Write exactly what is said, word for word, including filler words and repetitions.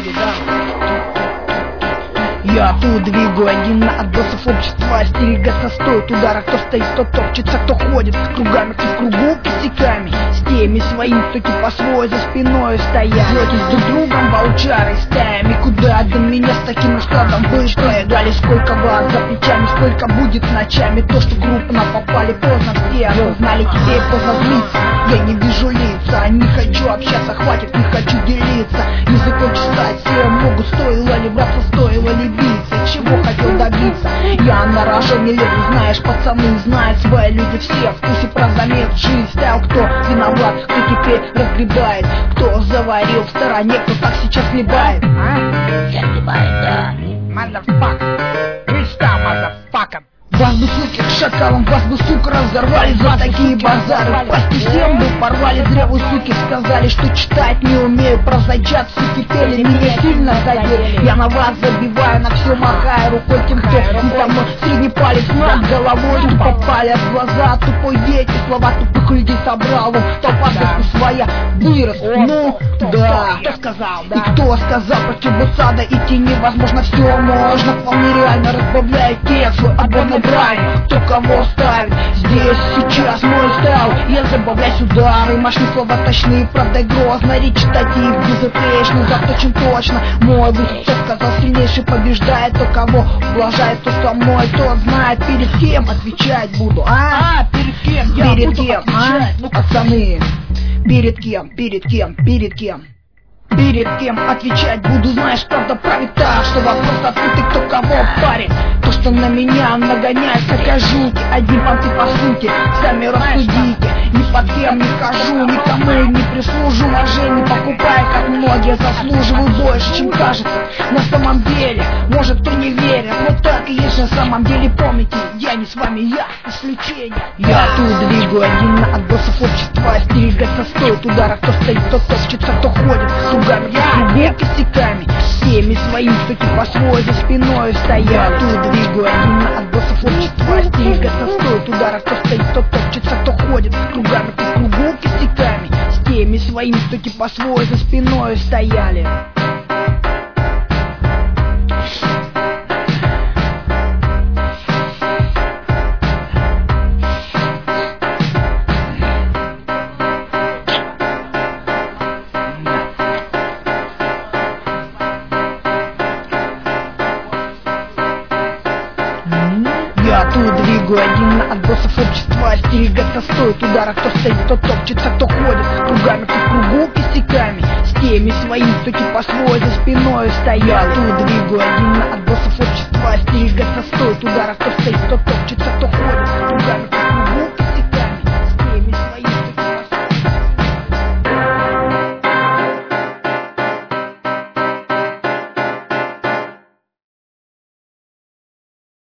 ходит, да? Я тут двигаю один на отбросов общества. Остерегаться стоит удара, кто стоит, кто топчется, кто ходит кругами, кто в кругу косяками. С теми своими, кто типа свой за спиной стоят. Жётесь друг другом волчары стаями. Куда до меня с таким раскладом быстро дали? Сколько вас за плечами, сколько будет ночами. То, что крупно попали поздно все осознали, теперь поздно злиться. Я не вижу лица, не хочу общаться, хватит, не хочу делиться. Языком читать все могут, стоило ли браться, стоило ли биться. Чего хотел добиться? Я на рожу не лезу, знаешь, пацаны знают свои люди все. В вкусе про замес жизнь стал, кто виноват, кто теперь разгребает, кто заварил в стороне, кто так сейчас хлебает. А? Сейчас хлебает, да. Motherfucker. Freestyle, motherfucker. Вас бы, суки, к шакалам, вас бы, сука, разорвали за такие базары. Пасти всем бы порвали, зря вы, суки, сказали, что читать не умею. Про зайчат, суки, пели, меня сильно задели. Я на вас забиваю, на все махаю рукой тем, кто не со мной. Средний палец над головой, тупо палят глаза. Тупой дети, слова тупых людей собрал. Он толпа да. своя вырос, ну, да. Кто сказал, да? И кто сказал, против сада идти невозможно, все можно. Вполне реально разбавляет текст свой отборный брань. Кто кого ставит, здесь сейчас мой стал. Я забавляюсь удары, мощные слова точные, правда грозно. Речь читатив, безупречно, заточен точно. Мой высоко сказал, сильнейший побеждает. То кого ублажает, то со мной, тот знает, перед кем отвечать буду. А, а перед кем? Я перед буду кем, отвечать. а? Ну, пацаны, перед кем, перед кем, перед кем? Перед кем отвечать буду, знаешь, правда правит так, что вопрос открытый, кто кого парит. То, что на меня нагоняет, как жуки, один понты по сути, сами рассудите. Ни под кем не хожу, никому не прислужу, ножей не покупаю, как многие заслуживаю больше, чем кажется. На самом деле, может кто не верит, но так и есть на самом деле. Помните, я не с вами, я исключение. Я тут двигаю один на отбросов общества. Остерегаться стоит удара, кто стоит, кто топчется, кто ходит кругами, я косяками. Всеми своими, кто типа свой за спиной стоят. Тут двигаю один на отбросов общества. Остерегаться стоит удара, кто стоит, кто топчется, кто ходит кругами, кто в кругу косяками. С теми своими, кто типа свой за спиной стояли. Я тут двигаю один на отбросов общества. Остерегаться стоит удара, кто стоит, кто топчется, кто ходит кругами, кто в кругу косяками. С теми своими, кто типа свой за спиной стоял. Тут двигаю один